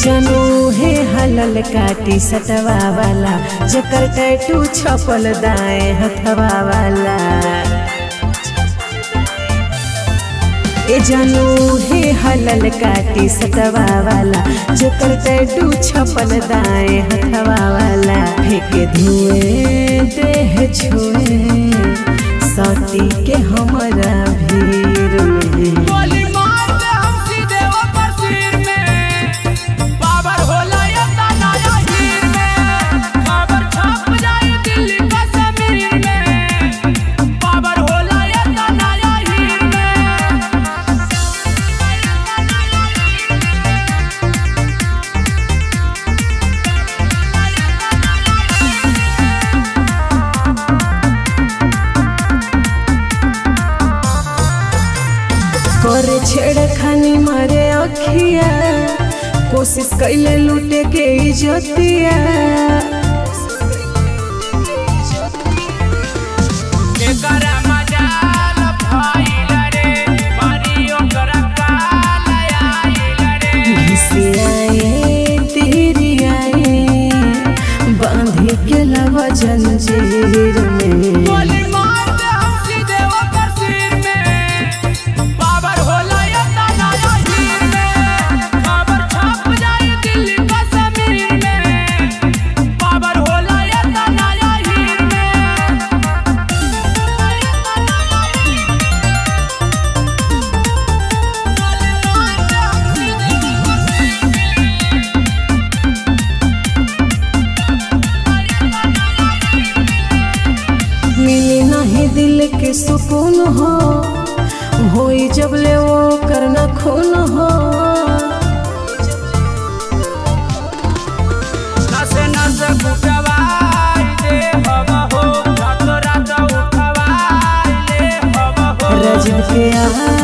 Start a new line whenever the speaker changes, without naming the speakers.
जानू हे हलल काटी सटवा वाला जकर टैटू छपल दाएं हथवा वाला। ए जानू हे हलल काटी सटवा वाला जकर टैटू छपल दाएं हथवा वाला। फेंके धुएं देह छुए सती के हमरा भीड़ में करे छेड़खानी मारे अखिया कोशिश कैले लूटे के इज्जतिया। बांधे के लवा जंजीर में दिल के सुकून होई जब ले वो करना खून हो।
नसे नसे उठवाई दे हवा हो रात रात उठवाई ले हवा हो।
रजब के